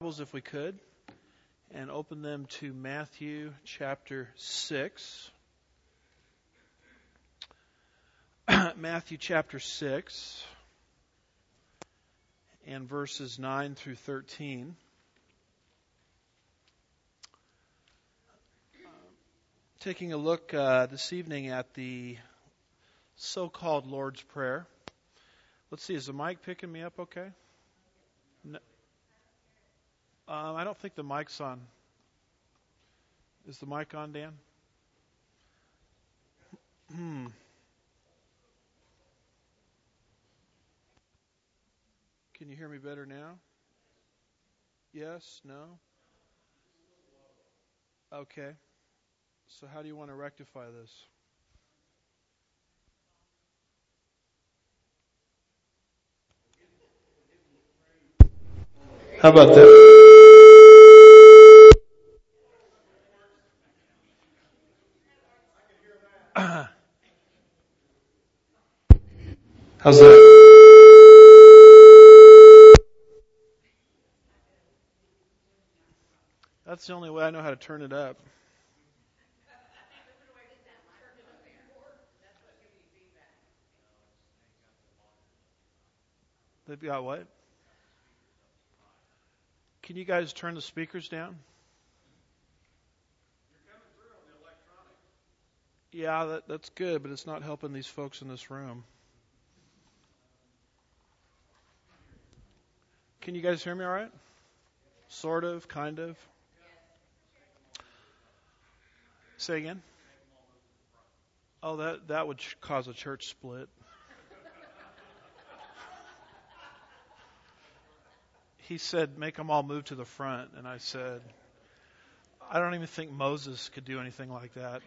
Bibles, if we could, and open them to Matthew chapter 6. Matthew chapter 6 and verses 9 through 13. Taking a look this evening at the so-called Lord's Prayer. Let's see, is the mic picking me up okay? No. I don't think the mic's on. Is the mic on, Dan? Can you hear me better now? Yes? No? Okay. So how do you want to rectify this? How about that? How's that? That's the only way I know how to turn it up. They've got what? Can you guys turn the speakers down? Yeah, that's good, but it's not helping these folks in this room. Can you guys hear me all right? Sort of, kind of. Say again? Oh, that would cause a church split. He said, make them all move to the front. And I said, I don't even think Moses could do anything like that.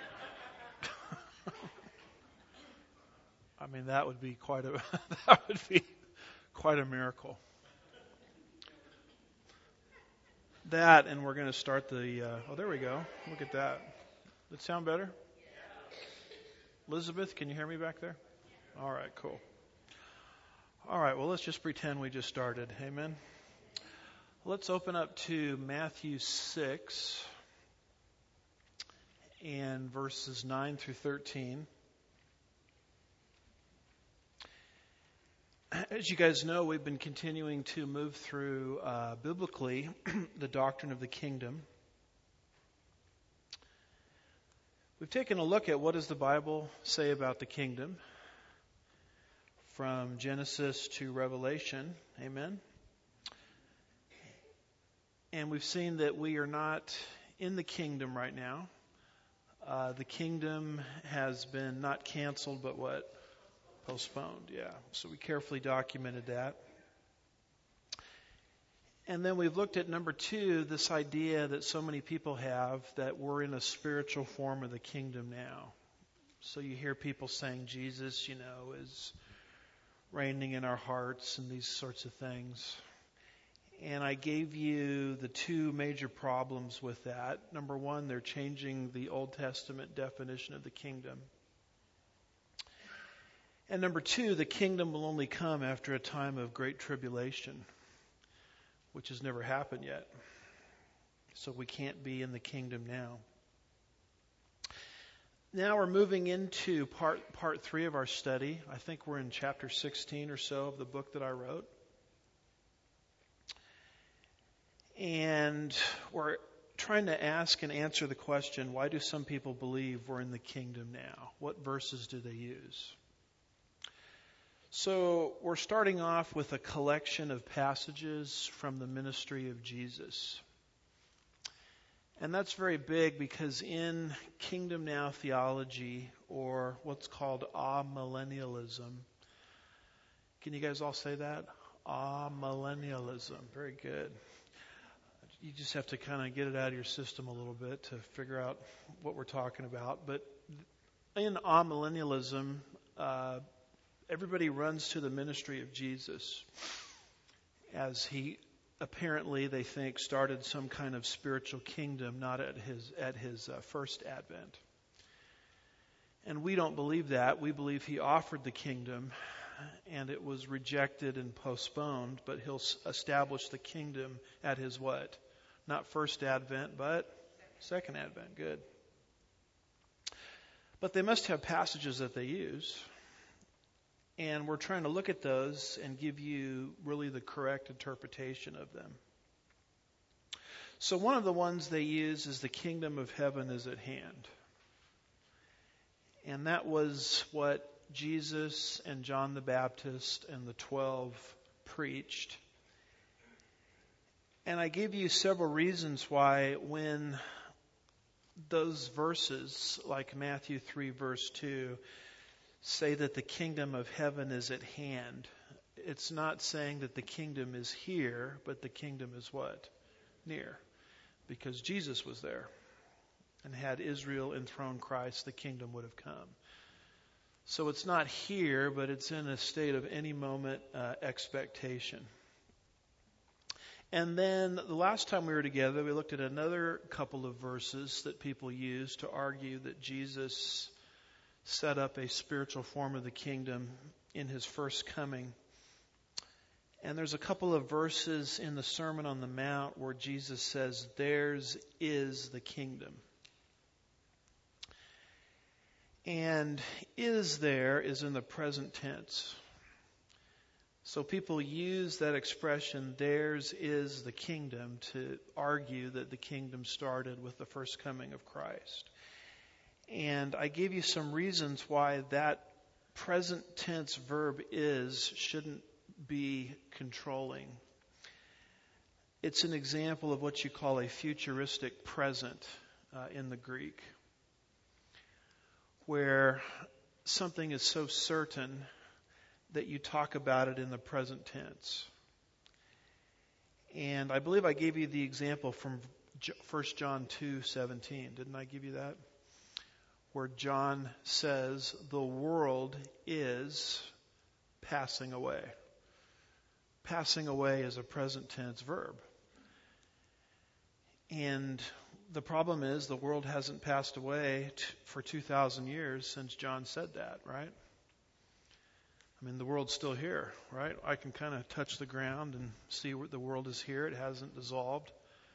I mean, that would be quite a miracle. That, and we're going to start there we go. Look at that. Does it sound better? Elizabeth, can you hear me back there? All right, cool. All right, well, let's just pretend we just started. Amen. Let's open up to Matthew 6 and verses 9 through 13. As you guys know, we've been continuing to move through biblically the doctrine of the kingdom. We've taken a look at what does the Bible say about the kingdom from Genesis to Revelation. Amen. And we've seen that we are not in the kingdom right now. The kingdom has been not canceled, but what? Postponed, yeah. So we carefully documented that. And then we've looked at number 2, this idea that so many people have that we're in a spiritual form of the kingdom now. So you hear people saying Jesus, is reigning in our hearts and these sorts of things. And I gave you the 2 major problems with that. Number 1, they're changing the Old Testament definition of the kingdom. And number 2, the kingdom will only come after a time of great tribulation, which has never happened yet. So we can't be in the kingdom now. Now we're moving into part 3 of our study. I think we're in chapter 16 or so of the book that I wrote. And we're trying to ask and answer the question, why do some people believe we're in the kingdom now? What verses do they use? So we're starting off with a collection of passages from the ministry of Jesus. And that's very big because in Kingdom Now theology, or what's called amillennialism, can you guys all say that? Amillennialism. Very good. You just have to kind of get it out of your system a little bit to figure out what we're talking about. But in amillennialism, everybody runs to the ministry of Jesus as he apparently, they think, started some kind of spiritual kingdom, not at his first advent. And we don't believe that. We believe he offered the kingdom and it was rejected and postponed, but he'll establish the kingdom at his what? Not first advent, but second advent. Good. But they must have passages that they use. And we're trying to look at those and give you really the correct interpretation of them. So one of the ones they use is the kingdom of heaven is at hand. And that was what Jesus and John the Baptist and the 12 preached. And I gave you several reasons why when those verses, like Matthew 3 verse 2, say that the kingdom of heaven is at hand, it's not saying that the kingdom is here, but the kingdom is what? Near. Because Jesus was there. And had Israel enthroned Christ, the kingdom would have come. So it's not here, but it's in a state of any moment expectation. And then the last time we were together, we looked at another couple of verses that people use to argue that Jesus set up a spiritual form of the kingdom in his first coming. And there's a couple of verses in the Sermon on the Mount where Jesus says, "Theirs is the kingdom." And "is there" is in the present tense. So people use that expression, "theirs is the kingdom," to argue that the kingdom started with the first coming of Christ. And I gave you some reasons why that present tense verb "is" shouldn't be controlling. It's an example of what you call a futuristic present in the Greek, where something is so certain that you talk about it in the present tense. And I believe I gave you the example from 1 John 2:17. Didn't I give you that? Where John says, the world is passing away. Passing away is a present tense verb. And the problem is the world hasn't passed away for 2,000 years since John said that, right? I mean, the world's still here, right? I can kind of touch the ground and see the world is here. It hasn't dissolved.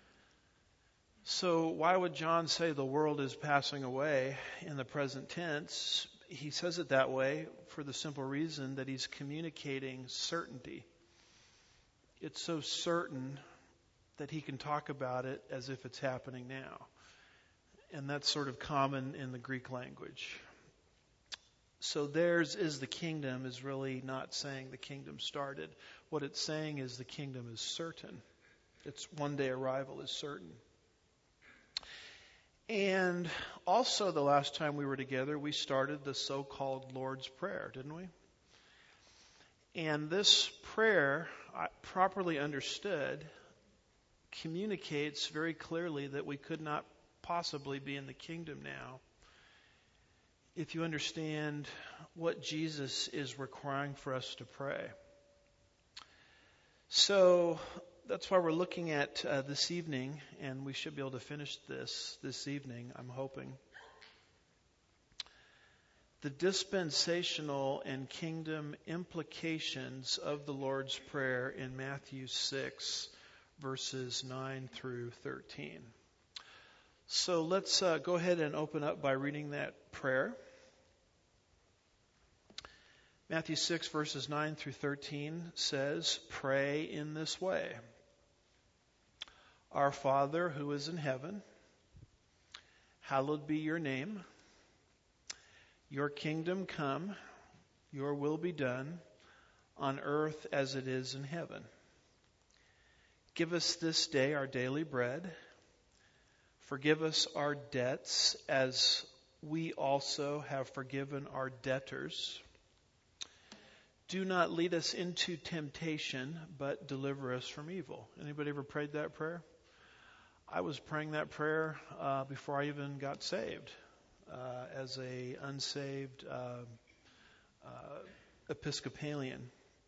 So why would John say the world is passing away in the present tense? He says it that way for the simple reason that he's communicating certainty. It's so certain that he can talk about it as if it's happening now. And that's sort of common in the Greek language. So "theirs is the kingdom" is really not saying the kingdom started. What it's saying is the kingdom is certain. Its one-day arrival is certain. And also the last time we were together, we started the so-called Lord's Prayer, didn't we? And this prayer, properly understood, communicates very clearly that we could not possibly be in the kingdom now if you understand what Jesus is requiring for us to pray. So that's why we're looking at this evening, and we should be able to finish this evening, I'm hoping. The dispensational and kingdom implications of the Lord's Prayer in Matthew 6, verses 9 through 13. So let's go ahead and open up by reading that prayer. Matthew 6, verses 9 through 13 says, "Pray in this way. Our Father who is in heaven, hallowed be your name. Your kingdom come, your will be done, on earth as it is in heaven. Give us this day our daily bread. Forgive us our debts as we also have forgiven our debtors. Do not lead us into temptation, but deliver us from evil." Anybody ever prayed that prayer? I was praying that prayer before I even got saved, as a unsaved Episcopalian.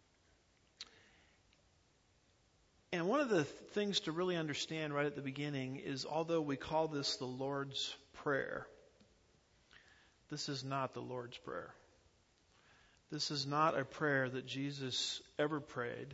And one of the things to really understand right at the beginning is, although we call this the Lord's Prayer, this is not the Lord's Prayer. This is not a prayer that Jesus ever prayed,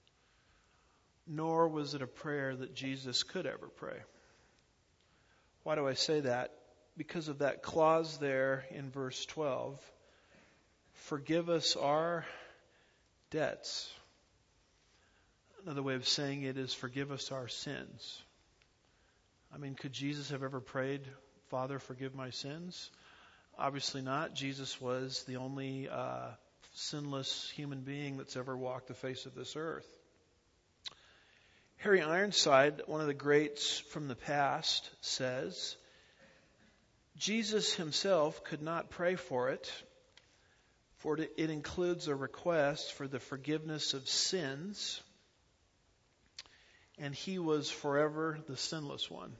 nor was it a prayer that Jesus could ever pray. Why do I say that? Because of that clause there in verse 12. Forgive us our debts. Another way of saying it is forgive us our sins. I mean, could Jesus have ever prayed, Father, forgive my sins? Obviously not. Jesus was the only sinless human being that's ever walked the face of this earth. Harry Ironside, one of the greats from the past, says, Jesus himself could not pray for it, for it includes a request for the forgiveness of sins, and he was forever the sinless one.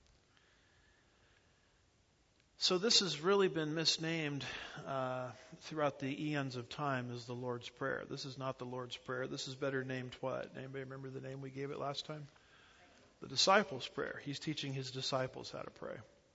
So this has really been misnamed throughout the eons of time as the Lord's Prayer. This is not the Lord's Prayer. This is better named what? Anybody remember the name we gave it last time? The Disciples' Prayer. He's teaching his disciples how to pray.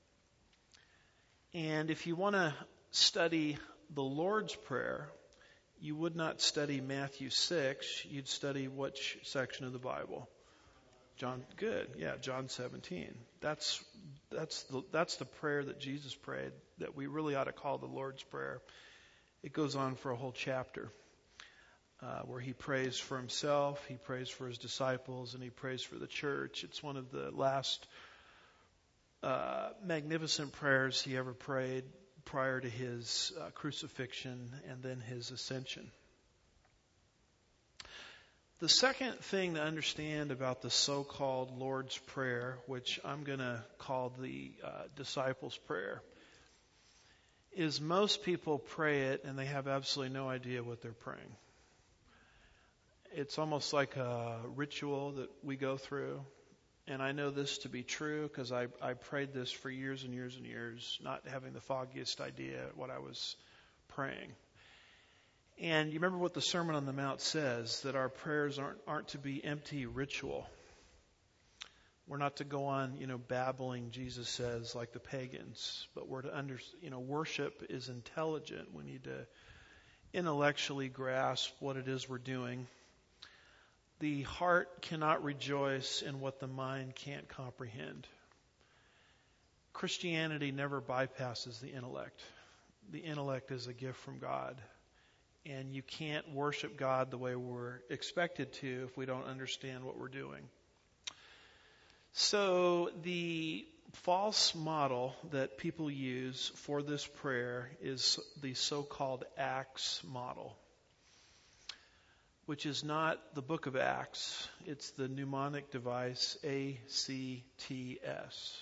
And if you want to study the Lord's Prayer, you would not study Matthew 6. You'd study which section of the Bible? John. Good. Yeah, John 17. That's the prayer that Jesus prayed that we really ought to call the Lord's Prayer. It goes on for a whole chapter where he prays for himself, he prays for his disciples, and he prays for the church. It's one of the last magnificent prayers he ever prayed prior to his crucifixion and then his ascension. The second thing to understand about the so-called Lord's Prayer, which I'm going to call the disciples' prayer, is most people pray it and they have absolutely no idea what they're praying. It's almost like a ritual that we go through. And I know this to be true because I prayed this for years and years and years, not having the foggiest idea what I was praying. And you remember what the Sermon on the Mount says, that our prayers aren't to be empty ritual. We're not to go on, babbling, Jesus says, like the pagans. But we're to worship is intelligent. We need to intellectually grasp what it is we're doing. The heart cannot rejoice in what the mind can't comprehend. Christianity never bypasses the intellect. The intellect is a gift from God. And you can't worship God the way we're expected to if we don't understand what we're doing. So the false model that people use for this prayer is the so-called Acts model, which is not the book of Acts. It's the mnemonic device ACTS.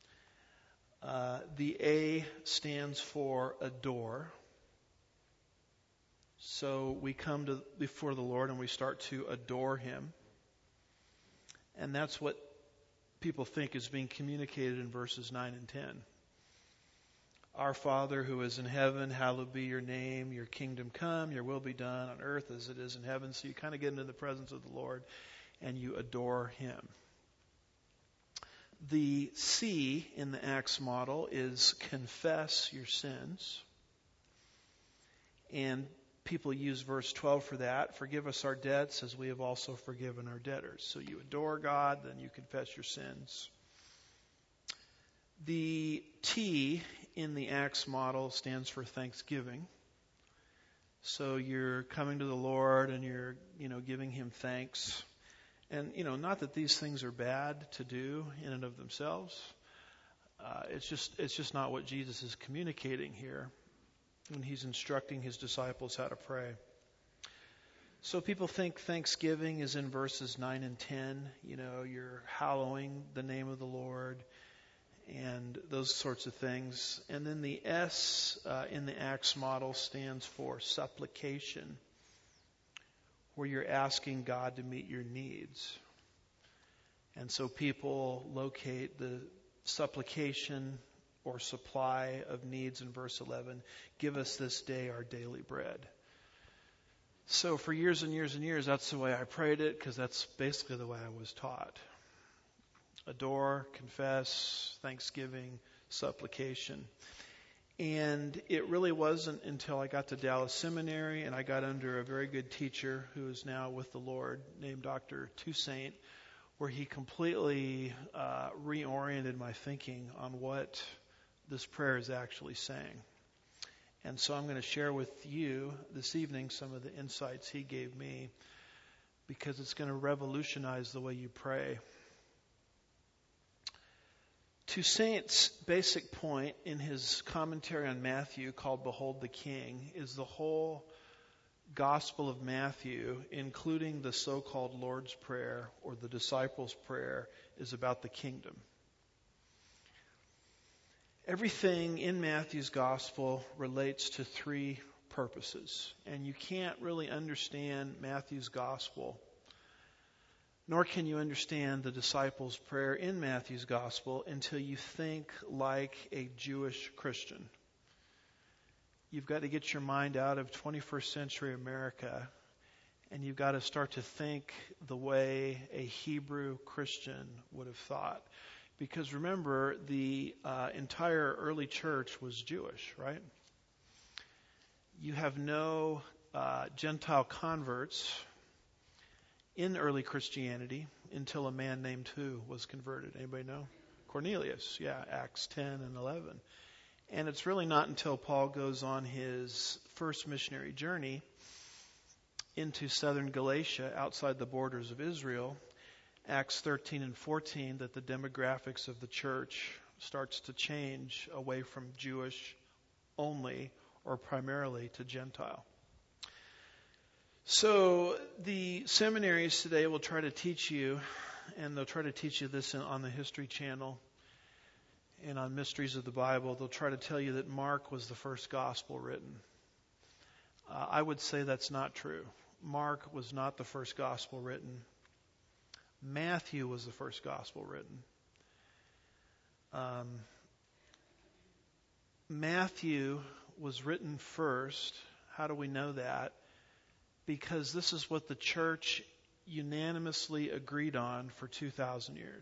The A stands for adore. So we come before the Lord and we start to adore Him. And that's what people think is being communicated in verses 9 and 10. Our Father who is in heaven, hallowed be your name, your kingdom come, your will be done on earth as it is in heaven. So you kind of get into the presence of the Lord and you adore Him. The C in the Acts model is confess your sins. And people use verse 12 for that. Forgive us our debts as we have also forgiven our debtors. So you adore God, then you confess your sins. The T in the Acts model stands for thanksgiving. So you're coming to the Lord and you're, giving Him thanks. And, not that these things are bad to do in and of themselves. It's just not what Jesus is communicating here when He's instructing His disciples how to pray. So people think thanksgiving is in verses 9 and 10. You're hallowing the name of the Lord and those sorts of things. And then the S in the Acts model stands for supplication, where you're asking God to meet your needs. And so people locate the supplication or supply of needs in verse 11. Give us this day our daily bread. So for years and years and years, that's the way I prayed it, because that's basically the way I was taught. Adore, confess, thanksgiving, supplication. And it really wasn't until I got to Dallas Seminary and I got under a very good teacher who is now with the Lord named Dr. Toussaint, where he completely reoriented my thinking on what this prayer is actually saying. And so I'm going to share with you this evening some of the insights he gave me, because it's going to revolutionize the way you pray. Toussaint's basic point in his commentary on Matthew, called Behold the King, is the whole Gospel of Matthew, including the so-called Lord's Prayer or the Disciples' Prayer, is about the kingdom. Everything in Matthew's Gospel relates to three purposes, and you can't really understand Matthew's Gospel, nor can you understand the disciples' prayer in Matthew's Gospel until you think like a Jewish Christian. You've got to get your mind out of 21st century America, and you've got to start to think the way a Hebrew Christian would have thought. Because remember, the entire early church was Jewish, right? You have no Gentile converts in early Christianity until a man named who was converted? Anybody know? Cornelius, yeah, Acts 10 and 11. And it's really not until Paul goes on his first missionary journey into southern Galatia, outside the borders of Israel, Acts 13 and 14, that the demographics of the church starts to change away from Jewish only or primarily to Gentile. So the seminaries today will try to teach you, and they'll try to teach you this on the History Channel and on Mysteries of the Bible. They'll try to tell you that Mark was the first gospel written. I would say that's not true. Mark was not the first gospel written. Matthew was the first gospel written. Matthew was written first. How do we know that? Because this is what the church unanimously agreed on for 2,000 years.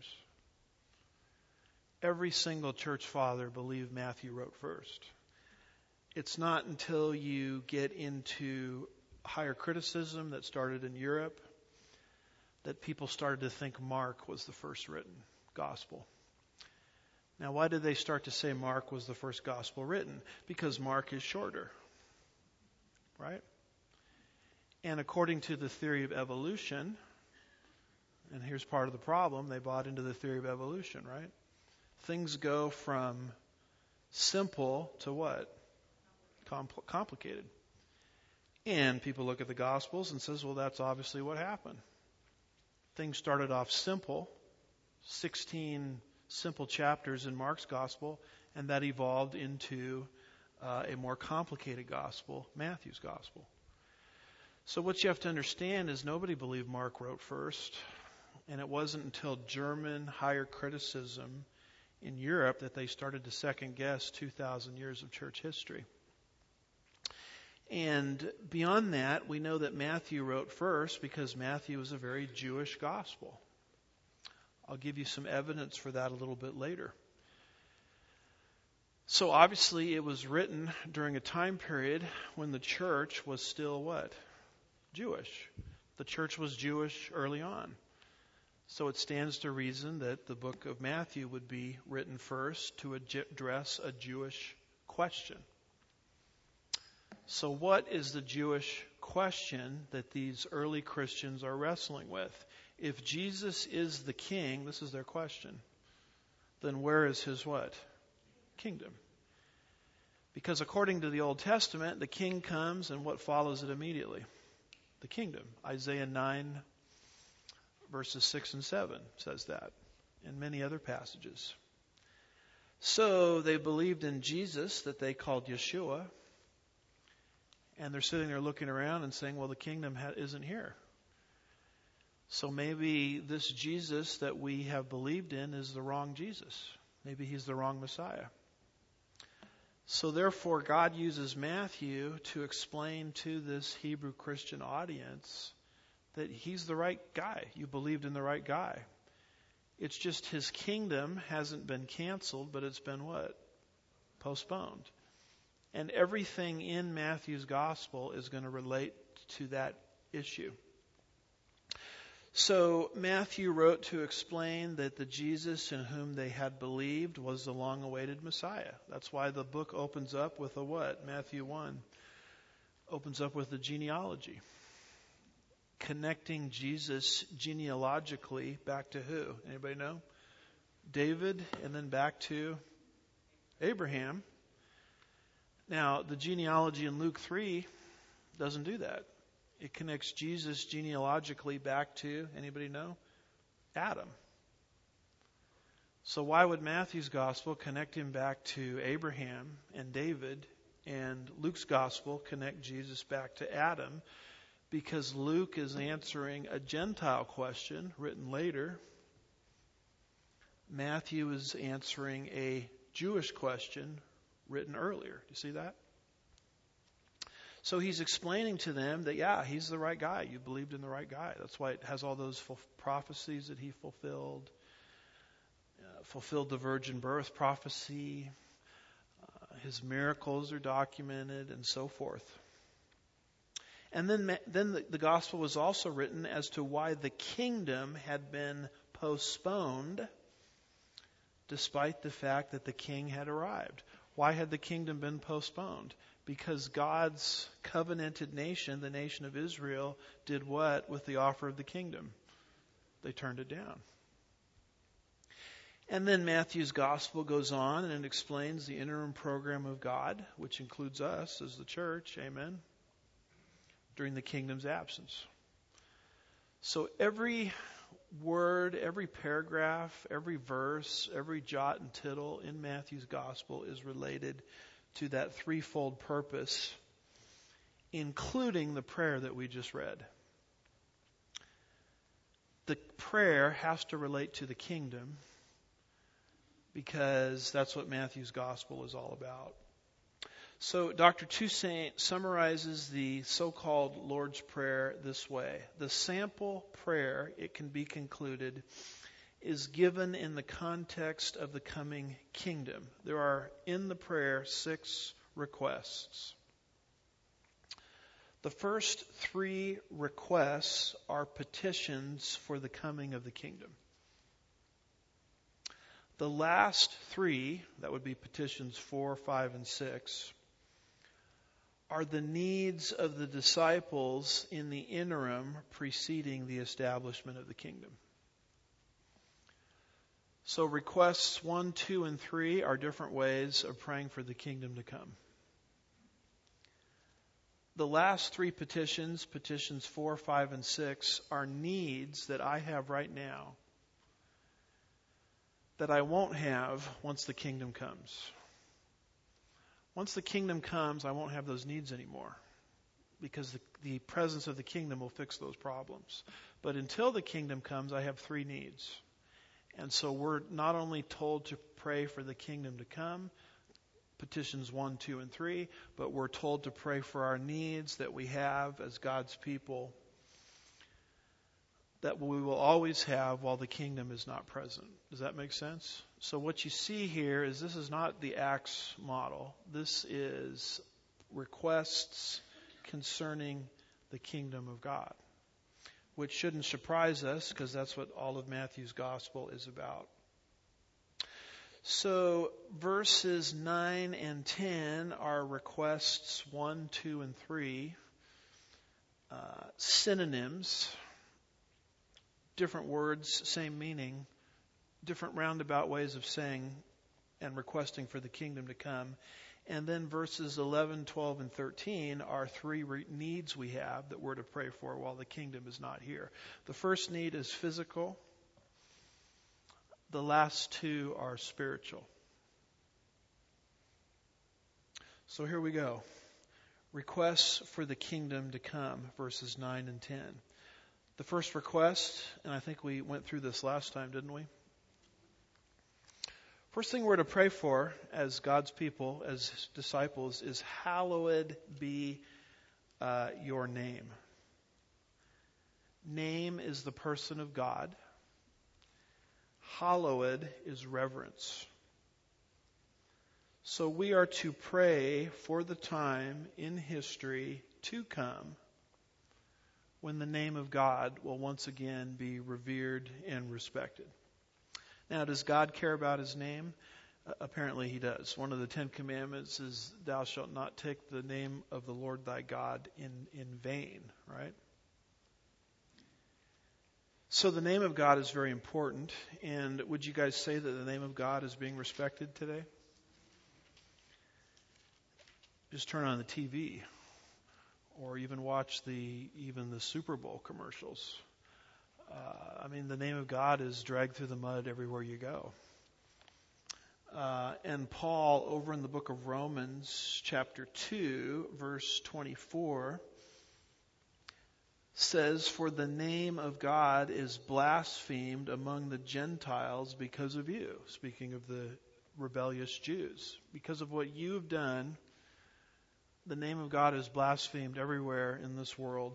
Every single church father believed Matthew wrote first. It's not until you get into higher criticism that started in Europe that people started to think Mark was the first written gospel. Now, why did they start to say Mark was the first gospel written? Because Mark is shorter, right? And according to the theory of evolution, and here's part of the problem, they bought into the theory of evolution, right? Things go from simple to what? Complicated. And people look at the Gospels and says, well, that's obviously what happened. Things started off simple, 16 simple chapters in Mark's Gospel, and that evolved into a more complicated gospel, Matthew's Gospel. So what you have to understand is nobody believed Mark wrote first, and it wasn't until German higher criticism in Europe that they started to second guess 2,000 years of church history. And beyond that, we know that Matthew wrote first because Matthew was a very Jewish gospel. I'll give you some evidence for that a little bit later. So obviously it was written during a time period when the church was still what? Jewish. The church was Jewish early on. So it stands to reason that the book of Matthew would be written first to address a Jewish question. So what is the Jewish question that these early Christians are wrestling with? If Jesus is the king, this is their question, then where is his what? Kingdom. Because according to the Old Testament, the king comes and what follows it immediately? The kingdom. Isaiah 9 verses 6 and 7 says that, and many other passages. So they believed in Jesus that they called Yeshua, and they're sitting there looking around and saying, well, the kingdom isn't here. So maybe this Jesus that we have believed in is the wrong Jesus. Maybe he's the wrong Messiah. So therefore, God uses Matthew to explain to this Hebrew Christian audience that he's the right guy. You believed in the right guy. It's just his kingdom hasn't been canceled, but it's been what? Postponed. And everything in Matthew's gospel is going to relate to that issue. So Matthew wrote to explain that the Jesus in whom they had believed was the long-awaited Messiah. That's why the book opens up with a what? Matthew 1 opens up with a genealogy, connecting Jesus genealogically back to who? Anybody know? David, and then back to Abraham. Now, the genealogy in Luke 3 doesn't do that. It connects Jesus genealogically back to, anybody know? Adam. So why would Matthew's gospel connect him back to Abraham and David, and Luke's gospel connect Jesus back to Adam? Because Luke is answering a Gentile question written later. Matthew is answering a Jewish question written earlier. Do you see that? So he's explaining to them that, yeah, he's the right guy. You believed in the right guy. That's why it has all those prophecies that he fulfilled. Fulfilled the virgin birth prophecy. His miracles are documented and so forth. And then the gospel was also written as to why the kingdom had been postponed despite the fact that the king had arrived. Why had the kingdom been postponed? Because God's covenanted nation, the nation of Israel, did what with the offer of the kingdom? They turned it down. And then Matthew's gospel goes on and it explains the interim program of God, which includes us as the church, amen, during the kingdom's absence. So every word, every paragraph, every verse, every jot and tittle in Matthew's gospel is related to that threefold purpose, including the prayer that we just read. The prayer has to relate to the kingdom because that's what Matthew's gospel is all about. So Dr. Toussaint summarizes the so-called Lord's Prayer this way. The sample prayer, it can be concluded, is given in the context of the coming kingdom. There are in the prayer 6 requests. The first 3 requests are petitions for the coming of the kingdom. The last 3, that would be petitions 4, 5, and 6, are the needs of the disciples in the interim preceding the establishment of the kingdom. So requests 1, 2, and 3 are different ways of praying for the kingdom to come. The last 3 petitions, petitions 4, 5, and 6, are needs that I have right now that I won't have once the kingdom comes. Once the kingdom comes, I won't have those needs anymore because the presence of the kingdom will fix those problems. But until the kingdom comes, I have 3 needs. And so we're not only told to pray for the kingdom to come, petitions 1, 2, and 3, but we're told to pray for our needs that we have as God's people that we will always have while the kingdom is not present. Does that make sense? So what you see here is this is not the Acts model. This is requests concerning the kingdom of God, which shouldn't surprise us because that's what all of Matthew's gospel is about. So verses 9 and 10 are requests 1, 2, and 3, synonyms. Different words, same meaning, different roundabout ways of saying and requesting for the kingdom to come. And then verses 11, 12, and 13 are 3 needs we have that we're to pray for while the kingdom is not here. The first need is physical. The last 2 are spiritual. So here we go. Requests for the kingdom to come, verses 9 and 10. The first request, and I think we went through this last time, didn't we? First thing we're to pray for as God's people, as His disciples, is hallowed be your name. Name is the person of God. Hallowed is reverence. So we are to pray for the time in history to come when the name of God will once again be revered and respected. Now, does God care about his name? Apparently he does. One of the 10 Commandments is, thou shalt not take the name of the Lord thy God in vain, right? So the name of God is very important. And would you guys say that the name of God is being respected today? Just turn on the TV or even watch even the Super Bowl commercials. The name of God is dragged through the mud everywhere you go. And Paul, over in the book of Romans, chapter 2, verse 24, says, for the name of God is blasphemed among the Gentiles because of you. Speaking of the rebellious Jews. Because of what you've done, the name of God is blasphemed everywhere in this world.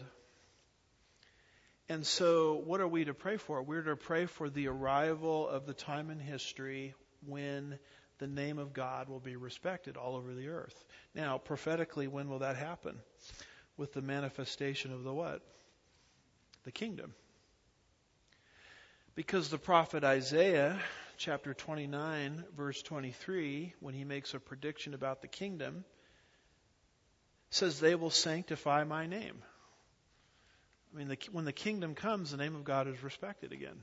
And so what are we to pray for? We're to pray for the arrival of the time in history when the name of God will be respected all over the earth. Now, prophetically, when will that happen? With the manifestation of the what? The kingdom. Because the prophet Isaiah, chapter 29, verse 23, when he makes a prediction about the kingdom, says they will sanctify my name. When the kingdom comes, the name of God is respected again.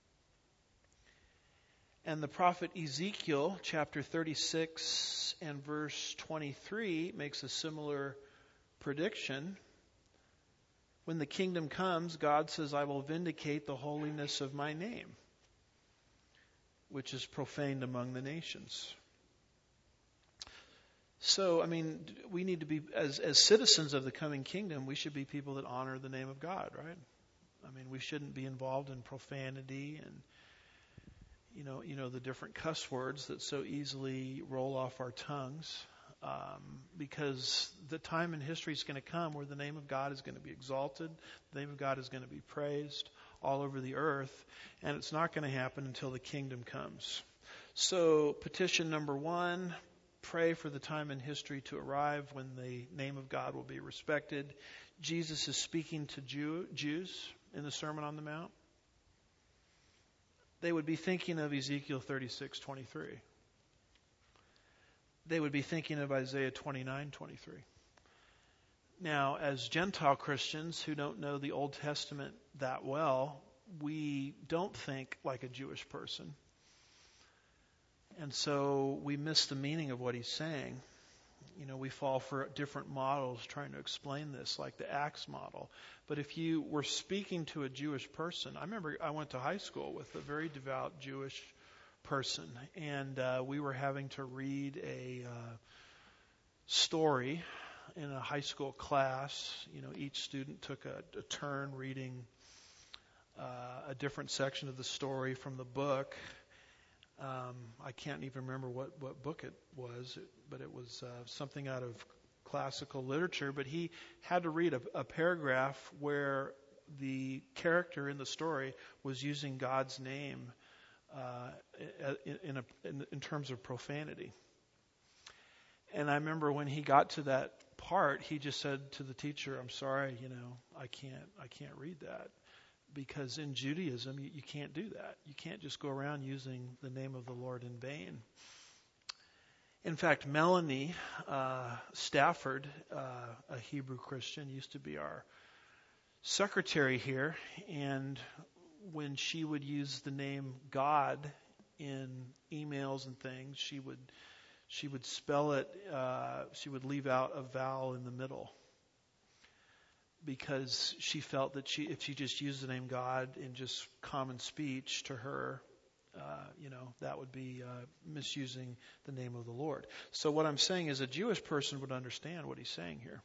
And the prophet Ezekiel, chapter 36 and verse 23, makes a similar prediction. When the kingdom comes, God says, I will vindicate the holiness of my name, which is profaned among the nations. So, we need to be, as citizens of the coming kingdom, we should be people that honor the name of God, right? We shouldn't be involved in profanity and, the different cuss words that so easily roll off our tongues. Because the time in history is going to come where the name of God is going to be exalted, the name of God is going to be praised all over the earth, and it's not going to happen until the kingdom comes. So, petition number 1, pray for the time in history to arrive when the name of God will be respected. Jesus is speaking to Jews in the Sermon on the Mount. They would be thinking of Ezekiel 36:23. They would be thinking of Isaiah 29:23. Now, as Gentile Christians who don't know the Old Testament that well, we don't think like a Jewish person. And so we miss the meaning of what he's saying. We fall for different models trying to explain this, like the Acts model. But if you were speaking to a Jewish person, I remember I went to high school with a very devout Jewish person, and we were having to read a story in a high school class. Each student took a turn reading a different section of the story from the book. I can't even remember what book it was, but it was something out of classical literature. But he had to read a paragraph where the character in the story was using God's name in terms of profanity. And I remember when he got to that part, he just said to the teacher, "I'm sorry, I can't read that." Because in Judaism, you can't do that. You can't just go around using the name of the Lord in vain. In fact, Melanie Stafford, a Hebrew Christian, used to be our secretary here. And when she would use the name God in emails and things, she would spell it, she would leave out a vowel in the middle. Because she felt that if she just used the name God in just common speech to her, that would be misusing the name of the Lord. So what I'm saying is a Jewish person would understand what he's saying here.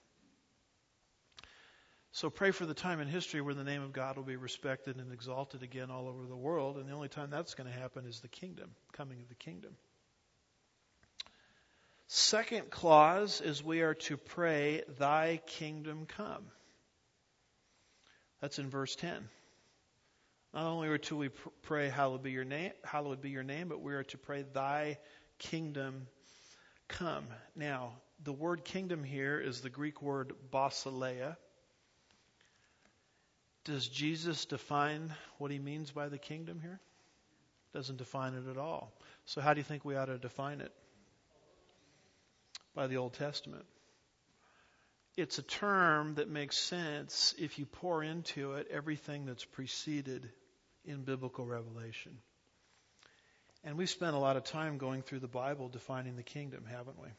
So pray for the time in history where the name of God will be respected and exalted again all over the world. And the only time that's going to happen is the kingdom, coming of the kingdom. Second clause is we are to pray, thy kingdom come. That's in verse 10. Not only are we pray, hallowed be your name, but we are to pray, thy kingdom come. Now, the word kingdom here is the Greek word basileia. Does Jesus define what he means by the kingdom here? Doesn't define it at all. So how do you think we ought to define it? By the Old Testament. It's a term that makes sense if you pour into it everything that's preceded in biblical revelation. And we've spent a lot of time going through the Bible defining the kingdom, haven't we?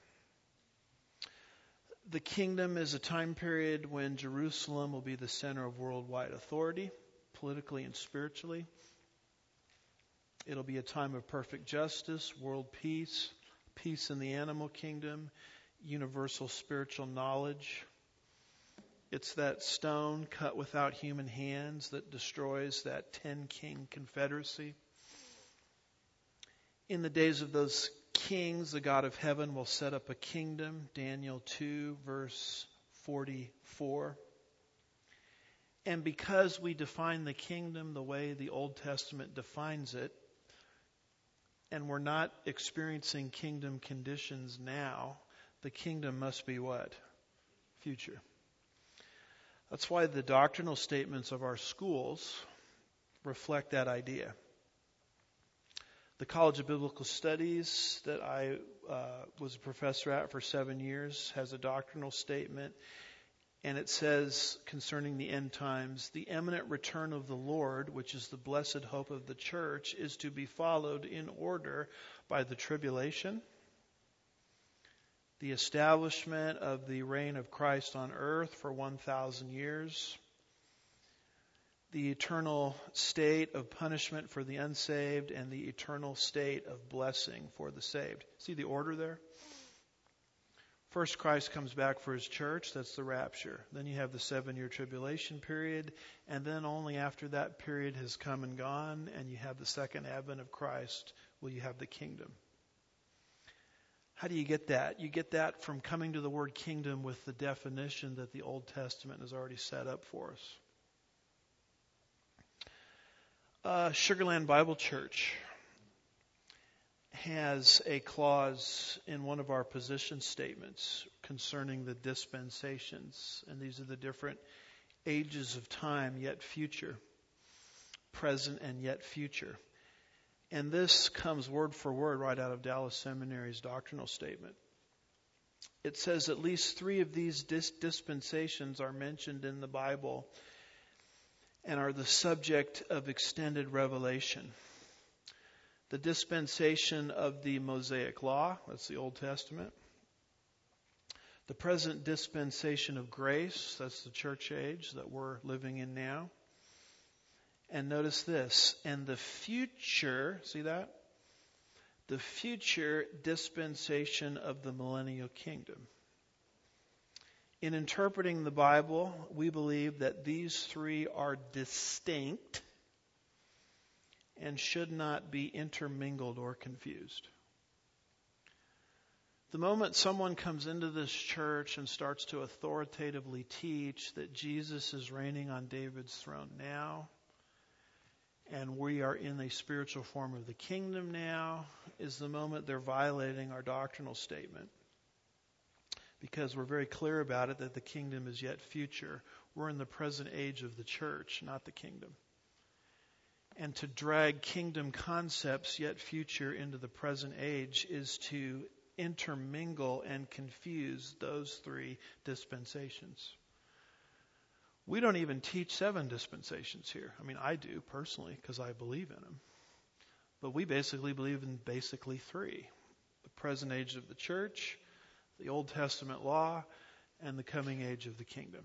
The kingdom is a time period when Jerusalem will be the center of worldwide authority, politically and spiritually. It'll be a time of perfect justice, world peace, peace in the animal kingdom, universal spiritual knowledge. It's that stone cut without human hands that destroys that 10-king confederacy. In the days of those kings, the God of heaven will set up a kingdom, Daniel 2, verse 44. And because we define the kingdom the way the Old Testament defines it, and we're not experiencing kingdom conditions now, the kingdom must be what? Future. That's why the doctrinal statements of our schools reflect that idea. The College of Biblical Studies that I was a professor at for 7 years has a doctrinal statement, and it says concerning the end times, the imminent return of the Lord, which is the blessed hope of the church, is to be followed in order by the tribulation, the establishment of the reign of Christ on earth for 1,000 years, the eternal state of punishment for the unsaved, and the eternal state of blessing for the saved. See the order there? First, Christ comes back for his church. That's the rapture. Then you have the 7-year tribulation period. And then only after that period has come and gone, and you have the second advent of Christ, will you have the kingdom. How do you get that? You get that from coming to the word kingdom with the definition that the Old Testament has already set up for us. Sugarland Bible Church has a clause in one of our position statements concerning the dispensations. And these are the different ages of time, yet future. Present and yet future. And this comes word for word right out of Dallas Seminary's doctrinal statement. It says at least 3 of these dispensations are mentioned in the Bible and are the subject of extended revelation. The dispensation of the Mosaic Law, that's the Old Testament. The present dispensation of grace, that's the church age that we're living in now. And notice this, and the future, see that? The future dispensation of the millennial kingdom. In interpreting the Bible, we believe that these 3 are distinct and should not be intermingled or confused. The moment someone comes into this church and starts to authoritatively teach that Jesus is reigning on David's throne now, and we are in a spiritual form of the kingdom now, is the moment they're violating our doctrinal statement. Because we're very clear about it that the kingdom is yet future. We're in the present age of the church, not the kingdom. And to drag kingdom concepts yet future into the present age is to intermingle and confuse those 3 dispensations. We don't even teach 7 dispensations here. I mean, I do personally because I believe in them. But we basically believe in 3. The present age of the church, the Old Testament law, and the coming age of the kingdom.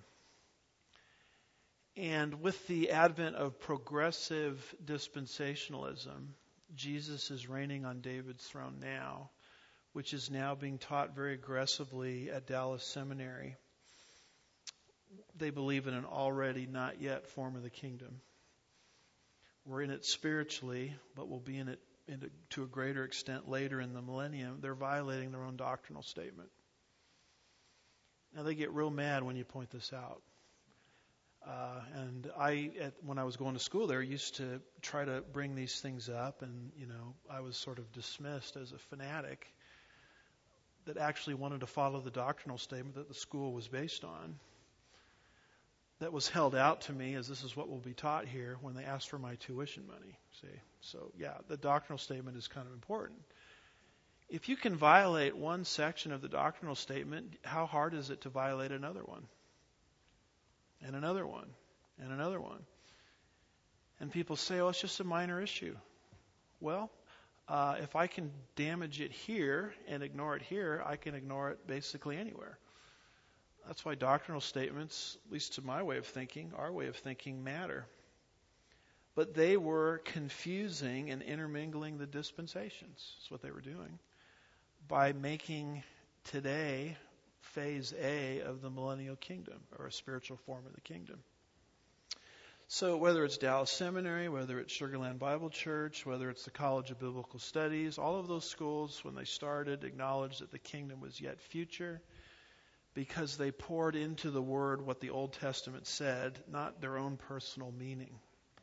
And with the advent of progressive dispensationalism, Jesus is reigning on David's throne now, which is now being taught very aggressively at Dallas Seminary. They believe in an already not yet form of the kingdom. We're in it spiritually, but we'll be in it to a greater extent later in the millennium. They're violating their own doctrinal statement. Now they get real mad when you point this out. And when I was going to school there, used to try to bring these things up, and I was sort of dismissed as a fanatic. that actually wanted to follow the doctrinal statement that the school was based on. That was held out to me as this is what will be taught here when they asked for my tuition money. See? So, yeah, the doctrinal statement is kind of important. If you can violate one section of the doctrinal statement, how hard is it to violate another one? And another one? And another one? And people say, oh, it's just a minor issue. Well, if I can damage it here and ignore it here, I can ignore it basically anywhere. That's why doctrinal statements, at least to my way of thinking, our way of thinking, matter. But they were confusing and intermingling the dispensations. That's what they were doing. By making today phase A of the millennial kingdom, or a spiritual form of the kingdom. So whether it's Dallas Seminary, whether it's Sugar Land Bible Church, whether it's the College of Biblical Studies, all of those schools, when they started, acknowledged that the kingdom was yet future, because they poured into the Word what the Old Testament said, not their own personal meaning.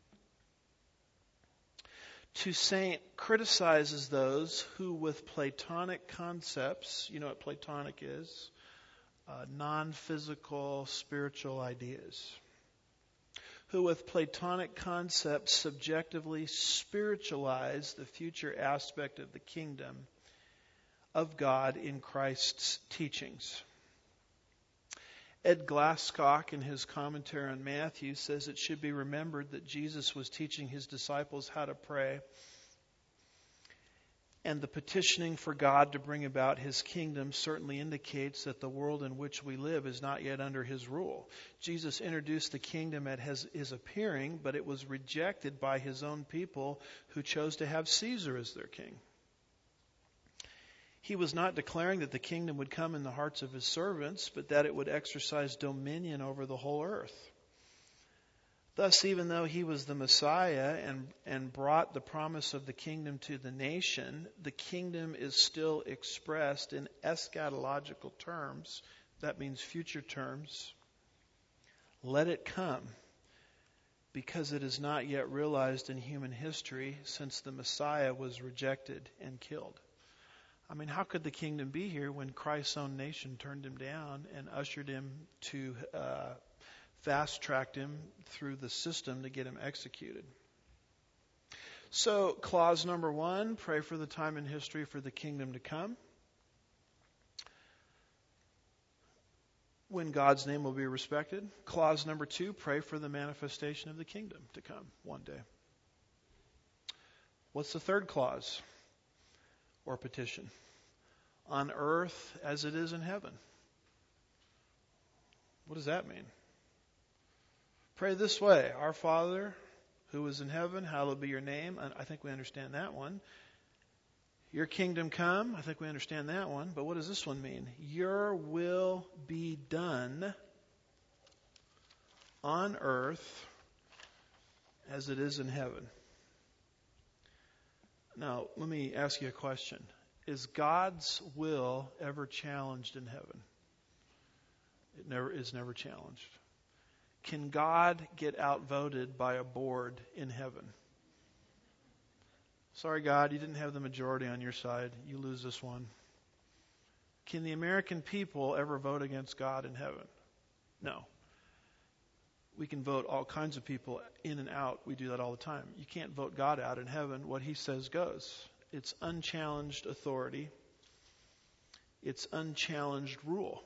Toussaint criticizes those who with Platonic concepts, you know what Platonic is? Non-physical spiritual ideas. Who with Platonic concepts subjectively spiritualize the future aspect of the kingdom of God in Christ's teachings. Ed Glasscock, in his commentary on Matthew, says it should be remembered that Jesus was teaching his disciples how to pray, and the petitioning for God to bring about his kingdom certainly indicates that the world in which we live is not yet under his rule. Jesus introduced the kingdom at his appearing, but it was rejected by his own people who chose to have Caesar as their king. He was not declaring that the kingdom would come in the hearts of his servants, but that it would exercise dominion over the whole earth. Thus, even though he was the Messiah and brought the promise of the kingdom to the nation, the kingdom is still expressed in eschatological terms. That means future terms. Let it come, because it is not yet realized in human history since the Messiah was rejected and killed. I mean, how could the kingdom be here when Christ's own nation turned him down and ushered him to fast-tracked him through the system to get him executed? So, clause number 1, pray for the time in history for the kingdom to come, when God's name will be respected. Clause number 2, pray for the manifestation of the kingdom to come one day. What's the third clause? Or petition? On earth as it is in heaven. What does that mean? Pray this way: Our Father who is in heaven, hallowed be your name. I think we understand that one. Your kingdom come. I think we understand that one. But what does this one mean? Your will be done on earth as it is in heaven. Now, let me ask you a question. Is God's will ever challenged in heaven? It is never challenged. Can God get outvoted by a board in heaven? Sorry, God, you didn't have the majority on your side. You lose this one. Can the American people ever vote against God in heaven? No. We can vote all kinds of people in and out. We do that all the time. You can't vote God out in heaven. What he says goes. It's unchallenged authority. It's unchallenged rule.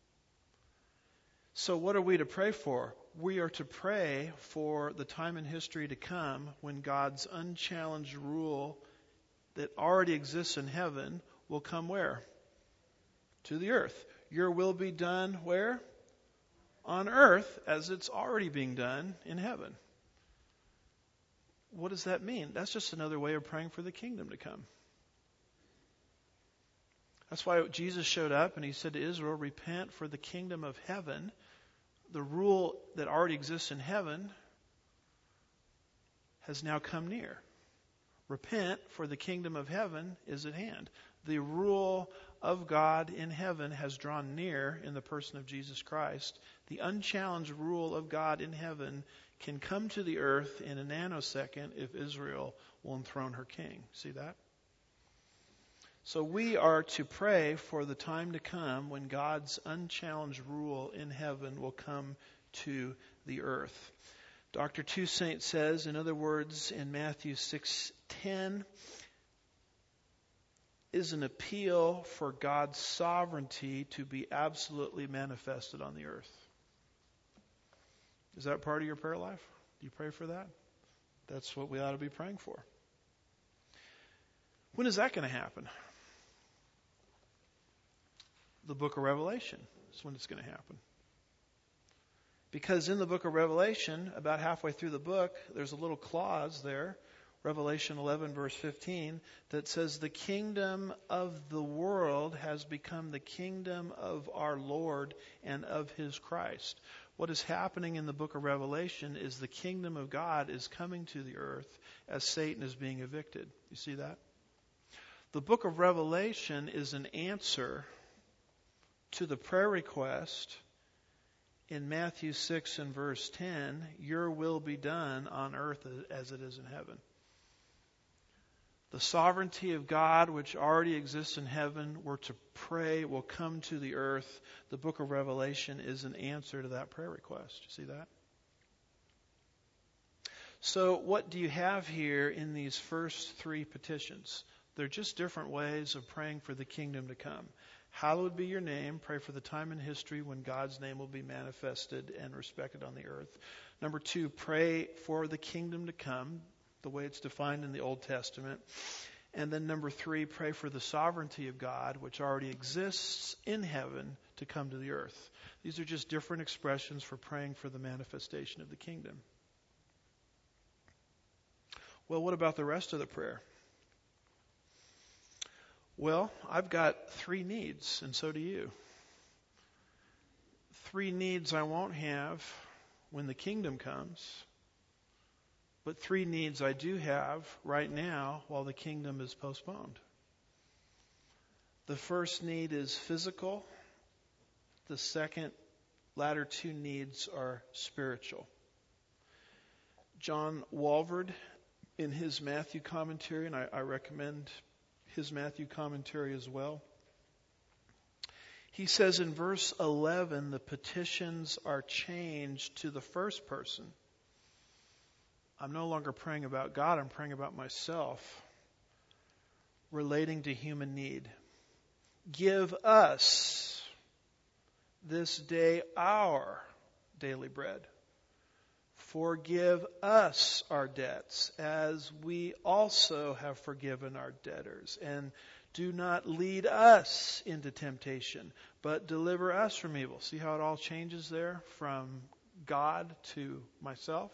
So what are we to pray for? We are to pray for the time in history to come when God's unchallenged rule that already exists in heaven will come where? To the earth. Your will be done where? On earth as it's already being done in heaven. What does that mean? That's just another way of praying for the kingdom to come. That's why Jesus showed up and he said to Israel, repent, for the kingdom of heaven, the rule that already exists in heaven, has now come near. Repent, for the kingdom of heaven is at hand. The rule of God in heaven has drawn near in the person of Jesus Christ. The unchallenged rule of God in heaven can come to the earth in a nanosecond if Israel will enthrone her king. See that? So we are to pray for the time to come when God's unchallenged rule in heaven will come to the earth. Dr. Toussaint says, in other words, in Matthew 6:10, is an appeal for God's sovereignty to be absolutely manifested on the earth. Is that part of your prayer life? Do you pray for that? That's what we ought to be praying for. When is that going to happen? The book of Revelation is when it's going to happen. Because in the book of Revelation, about halfway through the book, there's a little clause there, Revelation 11, verse 15, that says, the kingdom of the world has become the kingdom of our Lord and of His Christ. What is happening in the book of Revelation is the kingdom of God is coming to the earth as Satan is being evicted. You see that? The book of Revelation is an answer to the prayer request in Matthew 6 and verse 10, your will be done on earth as it is in heaven. The sovereignty of God, which already exists in heaven, we're to pray, will come to the earth. The book of Revelation is an answer to that prayer request. You see that? So what do you have here in these first three petitions? They're just different ways of praying for the kingdom to come. Hallowed be your name. Pray for the time in history when God's name will be manifested and respected on the earth. Number 2, pray for the kingdom to come, the way it's defined in the Old Testament. And then number 3, pray for the sovereignty of God, which already exists in heaven, to come to the earth. These are just different expressions for praying for the manifestation of the kingdom. Well, what about the rest of the prayer? Well, I've got 3 needs, and so do you. 3 needs I won't have when the kingdom comes, but 3 needs I do have right now while the kingdom is postponed. The first need is physical. The second, latter 2 needs are spiritual. John Walvoord, in his Matthew commentary, and I recommend his Matthew commentary as well, he says in verse 11, the petitions are changed to the first person. I'm no longer praying about God, I'm praying about myself, relating to human need. Give us this day our daily bread. Forgive us our debts, as we also have forgiven our debtors. And do not lead us into temptation, but deliver us from evil. See how it all changes there from God to myself?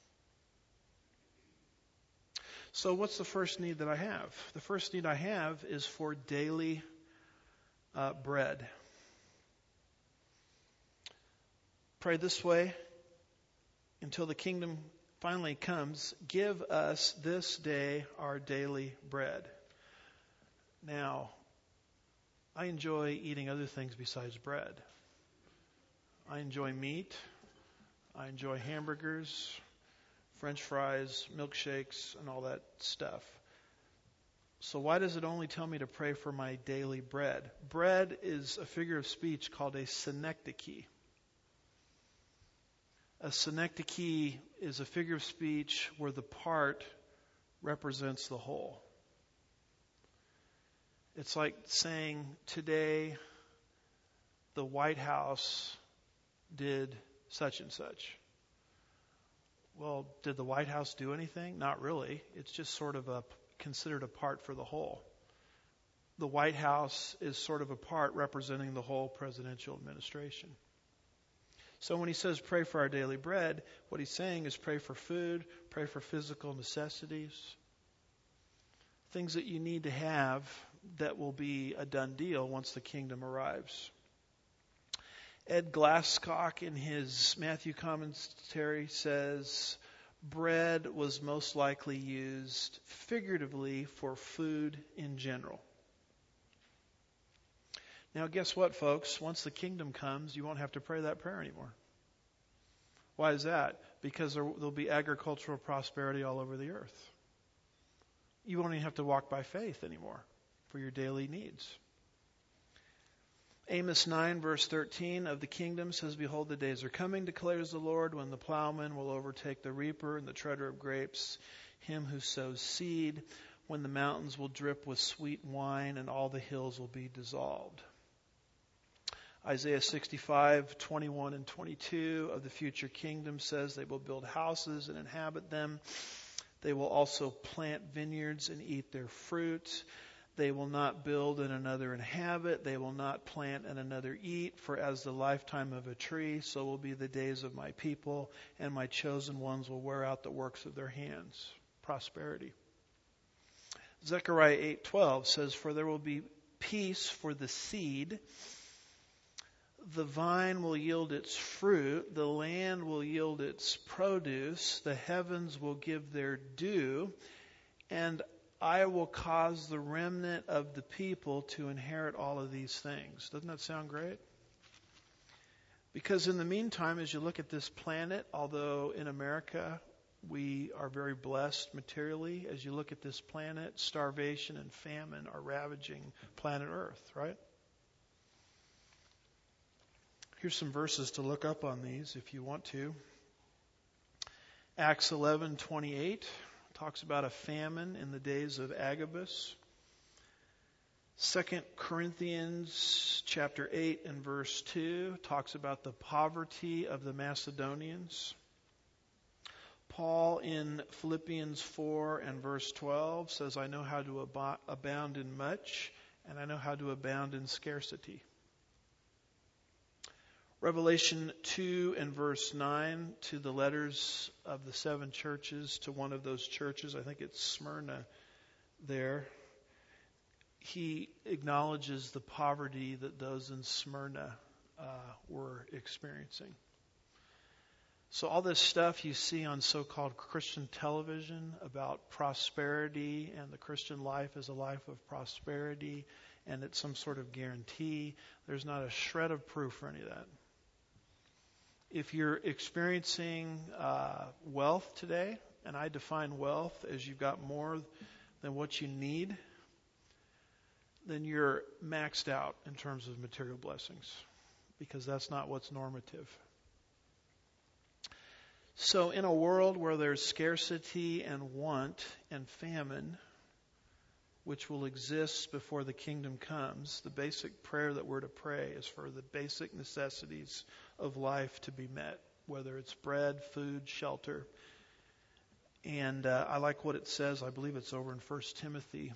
So what's the first need that I have? The first need I have is for daily bread. Pray this way. Until the kingdom finally comes, give us this day our daily bread. Now, I enjoy eating other things besides bread. I enjoy meat. I enjoy hamburgers, French fries, milkshakes, and all that stuff. So why does it only tell me to pray for my daily bread? Bread is a figure of speech called a synecdoche. A synecdoche is a figure of speech where the part represents the whole. It's like saying, today the White House did such and such. Well, did the White House do anything? Not really. It's just sort of considered a part for the whole. The White House is sort of a part representing the whole presidential administration. So when he says pray for our daily bread, what he's saying is pray for food, pray for physical necessities, things that you need to have that will be a done deal once the kingdom arrives. Ed Glasscock in his Matthew commentary says bread was most likely used figuratively for food in general. Now, guess what, folks? Once the kingdom comes, you won't have to pray that prayer anymore. Why is that? Because there'll be agricultural prosperity all over the earth. You won't even have to walk by faith anymore. for your daily needs. Amos 9, verse 13 of the kingdom says, Behold, the days are coming, declares the Lord, when the plowman will overtake the reaper and the treader of grapes, him who sows seed, when the mountains will drip with sweet wine and all the hills will be dissolved. Isaiah 65, 21 and 22 of the future kingdom says, They will build houses and inhabit them. They will also plant vineyards and eat their fruit. They will not build and another inhabit. They will not plant and another eat. For as the lifetime of a tree, so will be the days of my people, and my chosen ones will wear out the works of their hands. Prosperity. Zechariah 8:12 says, For there will be peace for the seed. The vine will yield its fruit. The land will yield its produce. The heavens will give their due. And I will cause the remnant of the people to inherit all of these things. Doesn't that sound great? Because in the meantime, as you look at this planet, although in America we are very blessed materially, as you look at this planet, starvation and famine are ravaging planet Earth, right? Here's some verses to look up on these if you want to. Acts 11:28 talks about a famine in the days of Agabus. 2 Corinthians chapter 8 and verse 2 talks about the poverty of the Macedonians. Paul in Philippians 4 and verse 12 says, I know how to abound in much, and I know how to abound in scarcity. Revelation 2 and verse 9 to the letters of the 7 churches, to one of those churches, I think it's Smyrna there. He acknowledges the poverty that those in Smyrna were experiencing. So all this stuff you see on so-called Christian television about prosperity and the Christian life is a life of prosperity and it's some sort of guarantee, there's not a shred of proof for any of that. If you're experiencing wealth today, and I define wealth as you've got more than what you need, then you're maxed out in terms of material blessings, because that's not what's normative. So in a world where there's scarcity and want and famine, which will exist before the kingdom comes, the basic prayer that we're to pray is for the basic necessities of life to be met, whether it's bread, food, shelter. And I like what it says. I believe it's over in 1 Timothy.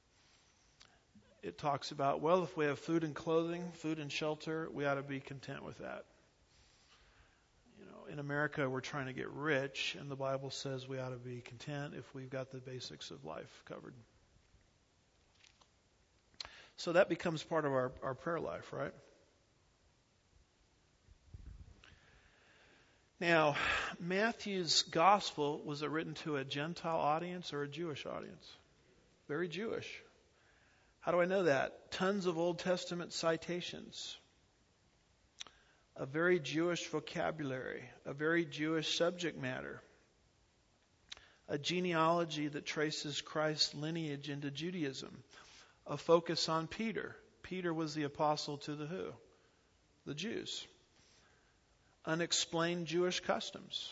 It talks about, well, if we have food and clothing, food and shelter, we ought to be content with that. You know, in America, we're trying to get rich, and the Bible says we ought to be content if we've got the basics of life covered. So that becomes part of our prayer life, right? Now, Matthew's gospel, was it written to a Gentile audience or a Jewish audience? Very Jewish. How do I know that? Tons of Old Testament citations. A very Jewish vocabulary. A very Jewish subject matter. A genealogy that traces Christ's lineage into Judaism. A focus on Peter. Peter was the apostle to the who? The Jews. Unexplained Jewish customs.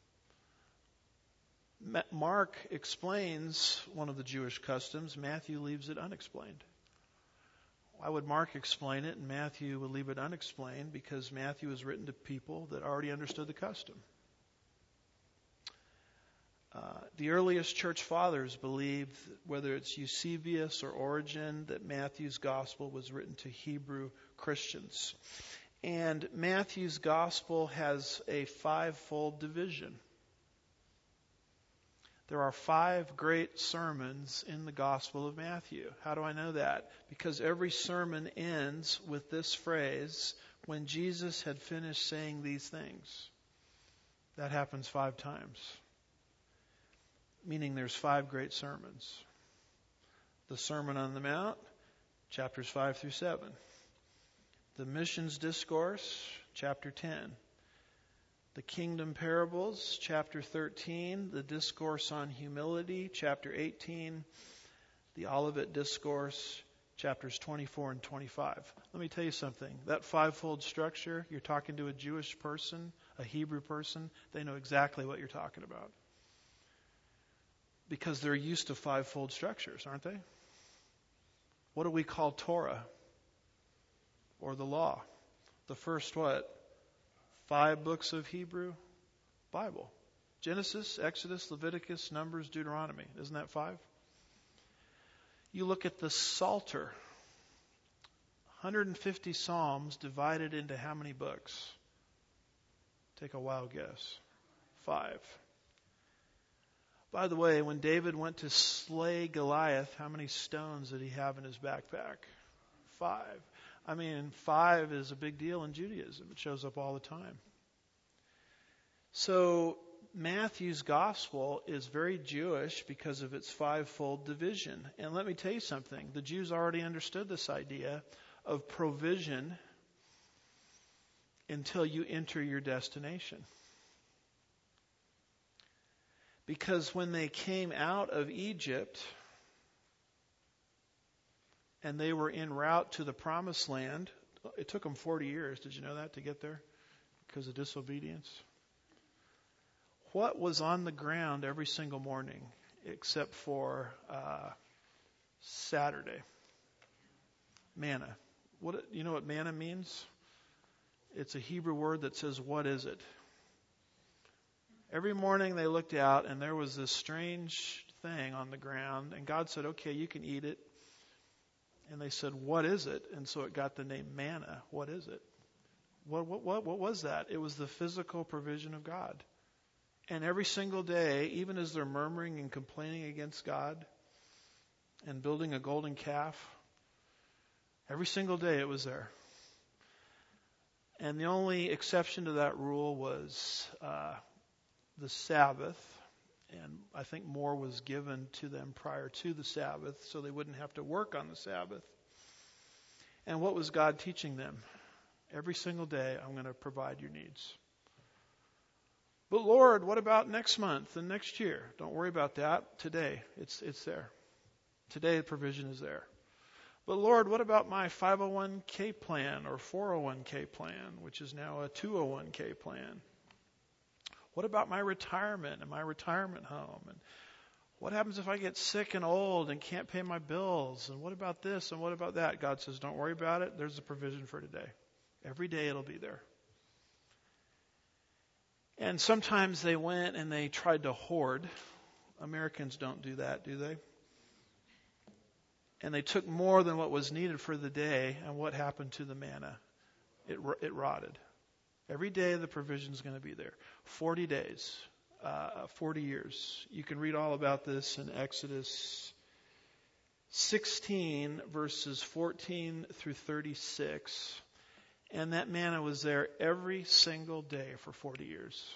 Mark explains one of the Jewish customs. Matthew leaves it unexplained. Why would Mark explain it and Matthew would leave it unexplained? Because Matthew was written to people that already understood the custom. The earliest church fathers believed, whether it's Eusebius or Origen, that Matthew's gospel was written to Hebrew Christians. And Matthew's gospel has a 5-fold division. There are 5 great sermons in the Gospel of Matthew. How do I know that? Because every sermon ends with this phrase, when Jesus had finished saying these things. That happens 5 times. Meaning there's 5 great sermons. The Sermon on the Mount, chapters 5 through 7. The Missions Discourse, chapter 10. The Kingdom Parables, chapter 13. The Discourse on Humility, chapter 18. The Olivet Discourse, chapters 24 and 25. Let me tell you something. That fivefold structure, you're talking to a Jewish person, a Hebrew person, they know exactly what you're talking about. Because they're used to fivefold structures, aren't they? What do we call Torah? Or the law? The first what? 5 books of Hebrew Bible. Genesis, Exodus, Leviticus, Numbers, Deuteronomy. Isn't that 5? You look at the Psalter. 150 Psalms divided into how many books? Take a wild guess. 5. By the way, when David went to slay Goliath, how many stones did he have in his backpack? 5. I mean, 5 is a big deal in Judaism. It shows up all the time. So Matthew's gospel is very Jewish because of its fivefold division. And let me tell you something. The Jews already understood this idea of provision until you enter your destination. Because when they came out of Egypt and they were en route to the promised land, it took them 40 years, did you know that, to get there? Because of disobedience. What was on the ground every single morning except for Saturday? Manna. You know what manna means? It's a Hebrew word that says, what is it? Every morning they looked out and there was this strange thing on the ground, and God said, okay, you can eat it. And they said, what is it? And so it got the name manna. What is it? What was that? It was the physical provision of God. And every single day, even as they're murmuring and complaining against God and building a golden calf, every single day it was there. And the only exception to that rule was the Sabbath. And I think more was given to them prior to the Sabbath, so they wouldn't have to work on the Sabbath. And what was God teaching them? Every single day, I'm going to provide your needs. But Lord, what about next month and next year? Don't worry about that. Today, it's there. Today, the provision is there. But Lord, what about my 501k plan or 401k plan, which is now a 201k plan? What about my retirement and my retirement home? And what happens if I get sick and old and can't pay my bills? And what about this and what about that? God says, don't worry about it. There's a provision for today. Every day it'll be there. And sometimes they went and they tried to hoard. Americans don't do that, do they? And they took more than what was needed for the day. And what happened to the manna? It rotted. Every day the provision is going to be there. 40 days, 40 years. You can read all about this in Exodus 16, verses 14 through 36. And that manna was there every single day for 40 years.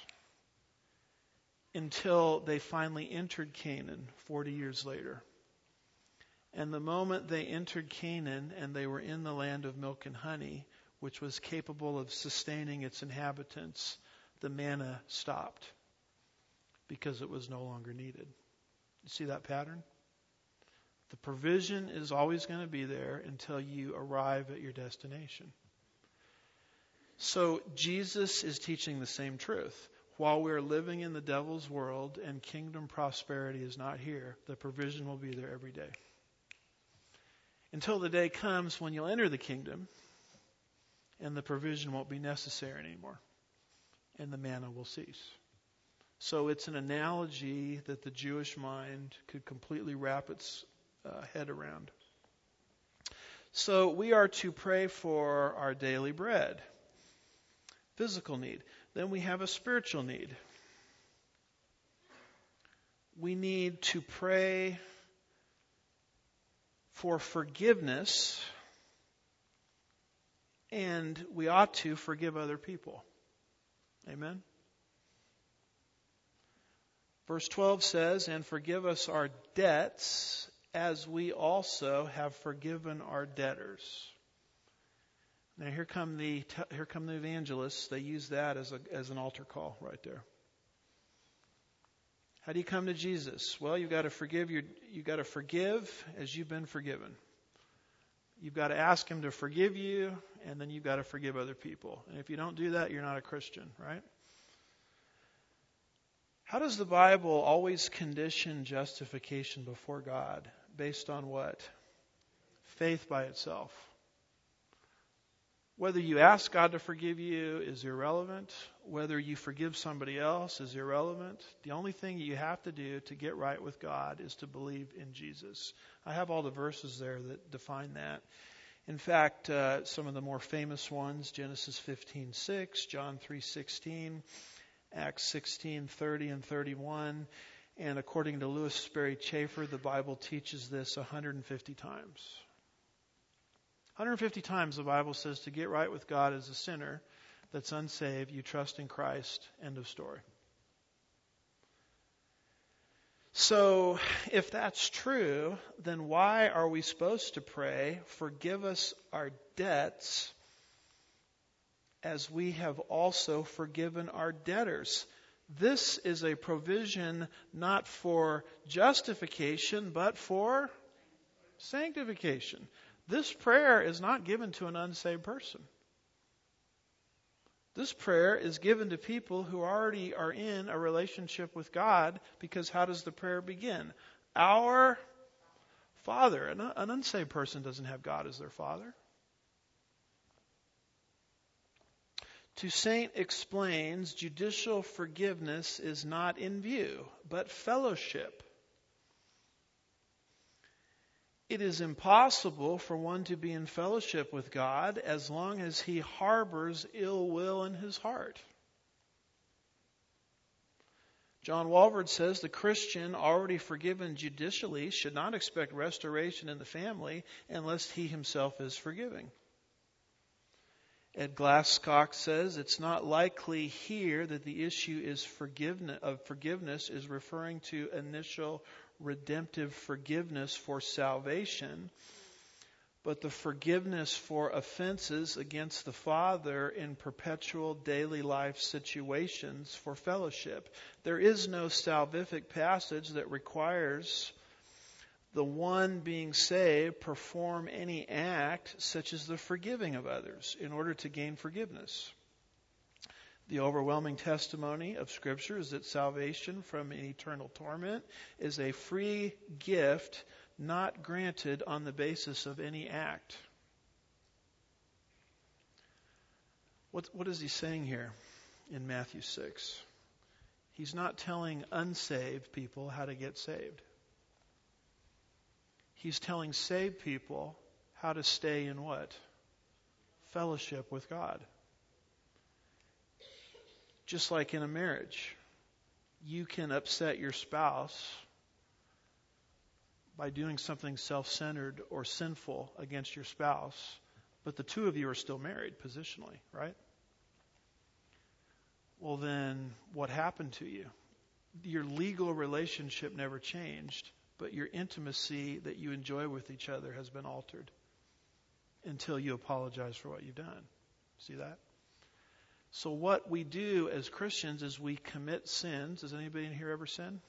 Until they finally entered Canaan 40 years later. And the moment they entered Canaan and they were in the land of milk and honey, which was capable of sustaining its inhabitants, the manna stopped because it was no longer needed. You see that pattern? The provision is always going to be there until you arrive at your destination. So Jesus is teaching the same truth. While we're living in the devil's world and kingdom prosperity is not here, the provision will be there every day. Until the day comes when you'll enter the kingdom and the provision won't be necessary anymore and the manna will cease. So it's an analogy that the Jewish mind could completely wrap its head around. So we are to pray for our daily bread. Physical need. Then we have a spiritual need. We need to pray for forgiveness, and we ought to forgive other people. Amen? Verse 12 says, and forgive us our debts as we also have forgiven our debtors. Now here come the evangelists. They use that as an altar call right there. How do you come to Jesus? Well, you got to forgive as you've been forgiven. You've got to ask Him to forgive you, and then you've got to forgive other people. And if you don't do that, you're not a Christian, right? How does the Bible always condition justification before God? Based on what? Faith by itself. Whether you ask God to forgive you is irrelevant. Whether you forgive somebody else is irrelevant. The only thing you have to do to get right with God is to believe in Jesus. I have all the verses there that define that. In fact, some of the more famous ones, Genesis 15:6, John 3:16, Acts 16:30 and 31. And according to Louis Sperry Chafer, the Bible teaches this 150 times. 150 times the Bible says to get right with God as a sinner that's unsaved, you trust in Christ, end of story. So, if that's true, then why are we supposed to pray, forgive us our debts, as we have also forgiven our debtors? This is a provision not for justification, but for sanctification. This prayer is not given to an unsaved person. This prayer is given to people who already are in a relationship with God, because how does the prayer begin? Our Father. An unsaved person doesn't have God as their Father. Toussaint explains judicial forgiveness is not in view, but fellowship. It is impossible for one to be in fellowship with God as long as he harbors ill will in his heart. John Walvoord says the Christian already forgiven judicially should not expect restoration in the family unless he himself is forgiving. Ed Glasscock says it's not likely here that the issue is forgiveness is referring to initial redemptive forgiveness for salvation, but the forgiveness for offenses against the Father in perpetual daily life situations for fellowship. There is no salvific passage that requires the one being saved perform any act such as the forgiving of others in order to gain forgiveness. The overwhelming testimony of Scripture is that salvation from an eternal torment is a free gift not granted on the basis of any act. What is he saying here in Matthew 6? He's not telling unsaved people how to get saved. He's telling saved people how to stay in what? Fellowship with God. Just like in a marriage, you can upset your spouse by doing something self-centered or sinful against your spouse, but the two of you are still married positionally, right? Well, then what happened to you? Your legal relationship never changed, but your intimacy that you enjoy with each other has been altered until you apologize for what you've done. See that? So what we do as Christians is we commit sins. Does anybody in here ever sin?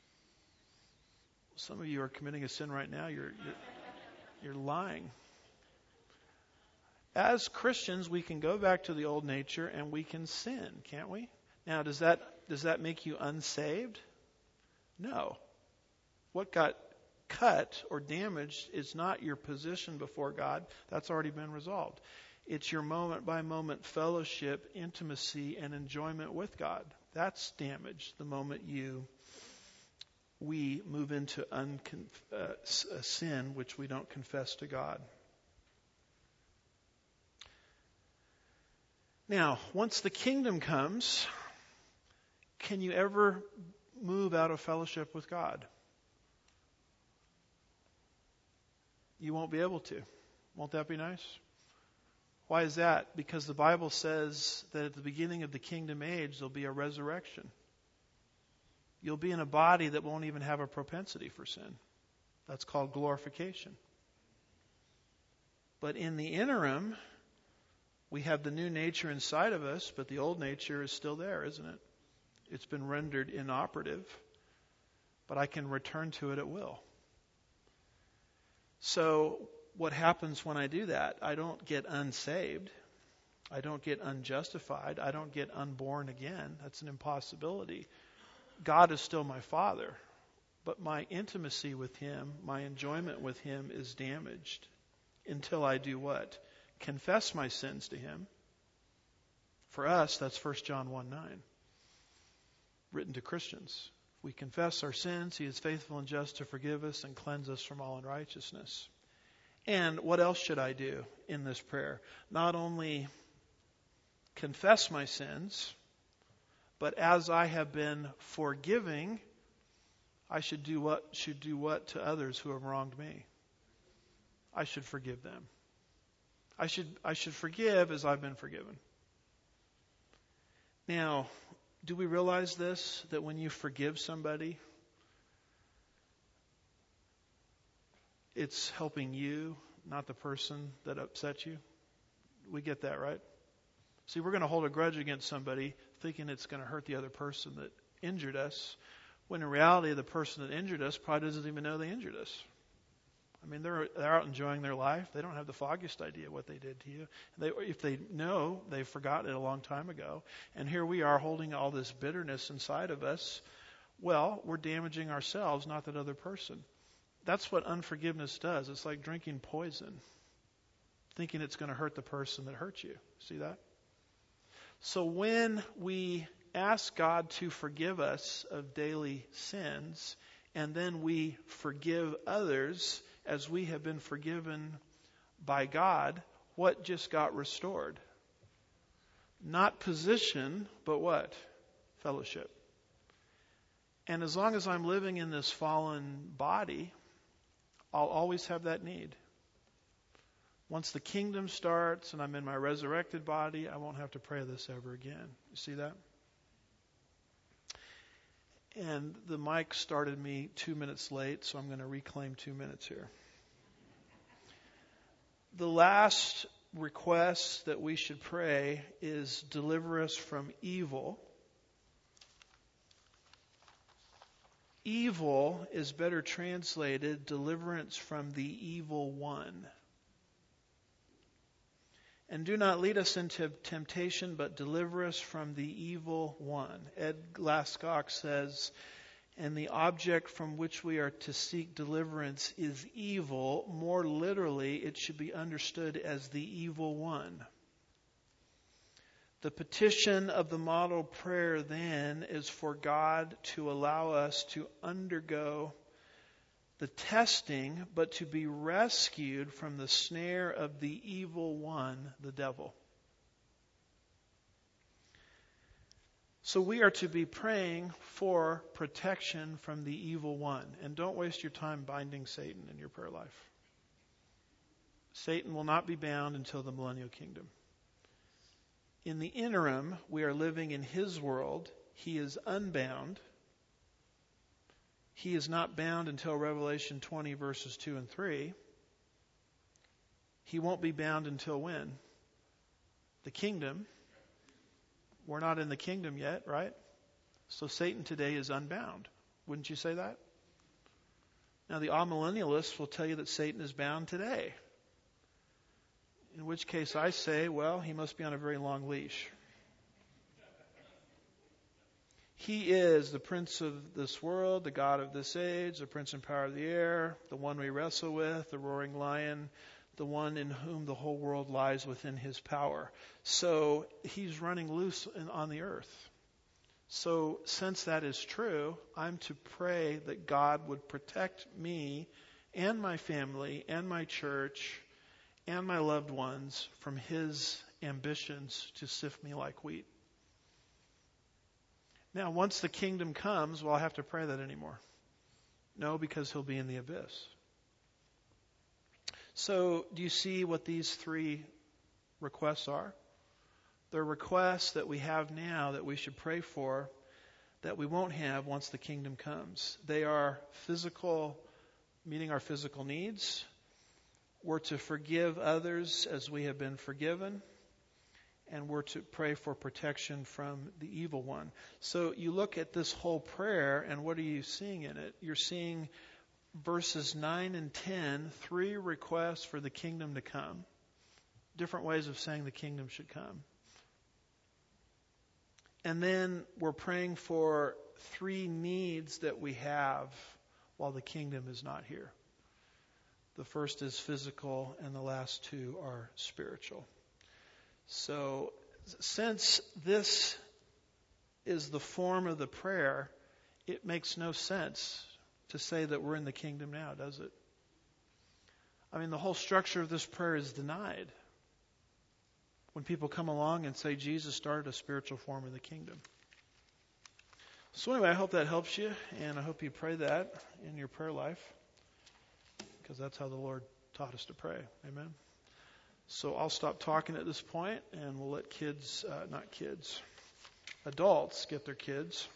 Some of you are committing a sin right now. You're lying. As Christians, we can go back to the old nature and we can sin, can't we? Now, does that make you unsaved? No. What got cut or damaged is not your position before God. That's already been resolved. It's your moment-by-moment fellowship, intimacy, and enjoyment with God. That's damaged the moment we move into sin which we don't confess to God. Now, once the kingdom comes, can you ever move out of fellowship with God? You won't be able to. Won't that be nice? Why is that? Because the Bible says that at the beginning of the kingdom age, there'll be a resurrection. You'll be in a body that won't even have a propensity for sin. That's called glorification. But in the interim, we have the new nature inside of us, but the old nature is still there, isn't it? It's been rendered inoperative, but I can return to it at will. So what happens when I do that? I don't get unsaved. I don't get unjustified. I don't get unborn again. That's an impossibility. God is still my Father, but my intimacy with Him, my enjoyment with Him is damaged until I do what? Confess my sins to Him. For us, that's 1 John 1:9, written to Christians. If we confess our sins, He is faithful and just to forgive us and cleanse us from all unrighteousness. And what else should I do in this prayer? Not only confess my sins, but as I have been forgiving, I should do what to others who have wronged me? I should forgive them. I should forgive as I've been forgiven. Now, do we realize this? That when you forgive somebody, it's helping you, not the person that upset you? We get that, right? See, we're going to hold a grudge against somebody thinking it's going to hurt the other person that injured us, when in reality the person that injured us probably doesn't even know they injured us. I mean, they're out enjoying their life. They don't have the foggiest idea what they did to you. If they know, they've forgotten it a long time ago. And here we are holding all this bitterness inside of us. Well, we're damaging ourselves, not that other person. That's what unforgiveness does. It's like drinking poison, thinking it's going to hurt the person that hurt you. See that? So when we ask God to forgive us of daily sins, and then we forgive others as we have been forgiven by God, what just got restored? Not position, but what? Fellowship. And as long as I'm living in this fallen body, I'll always have that need. Once the kingdom starts and I'm in my resurrected body, I won't have to pray this ever again. You see that? And the mic started me 2 minutes late, so I'm going to reclaim 2 minutes here. The last request that we should pray is deliver us from evil. Evil is better translated deliverance from the evil one. And do not lead us into temptation, but deliver us from the evil one. Ed Glasscock says, and the object from which we are to seek deliverance is evil. More literally, it should be understood as the evil one. The petition of the model prayer then is for God to allow us to undergo the testing, but to be rescued from the snare of the evil one, the devil. So we are to be praying for protection from the evil one. And don't waste your time binding Satan in your prayer life. Satan will not be bound until the millennial kingdom. In the interim, we are living in his world. He is unbound. He is not bound until Revelation 20, verses 2 and 3. He won't be bound until when? The kingdom. We're not in the kingdom yet, right? So Satan today is unbound. Wouldn't you say that? Now the amillennialists will tell you that Satan is bound today. In which case I say, well, he must be on a very long leash. He is the prince of this world, the god of this age, the prince and power of the air, the one we wrestle with, the roaring lion, the one in whom the whole world lies within his power. So he's running loose on the earth. So since that is true, I'm to pray that God would protect me and my family and my church and my loved ones from his ambitions to sift me like wheat. Now, once the kingdom comes, will I have to pray that anymore? No, because he'll be in the abyss. So, do you see what these three requests are? They're requests that we have now that we should pray for that we won't have once the kingdom comes. They are physical, meeting our physical needs. We're to forgive others as we have been forgiven. And we're to pray for protection from the evil one. So you look at this whole prayer, and what are you seeing in it? You're seeing verses 9 and 10, 3 requests for the kingdom to come. Different ways of saying the kingdom should come. And then we're praying for 3 needs that we have while the kingdom is not here. The first is physical, and the last 2 are spiritual. So, since this is the form of the prayer, it makes no sense to say that we're in the kingdom now, does it? I mean, the whole structure of this prayer is denied when people come along and say Jesus started a spiritual form of the kingdom. So anyway, I hope that helps you, and I hope you pray that in your prayer life, because that's how the Lord taught us to pray. Amen. So I'll stop talking at this point, and we'll let adults get their kids.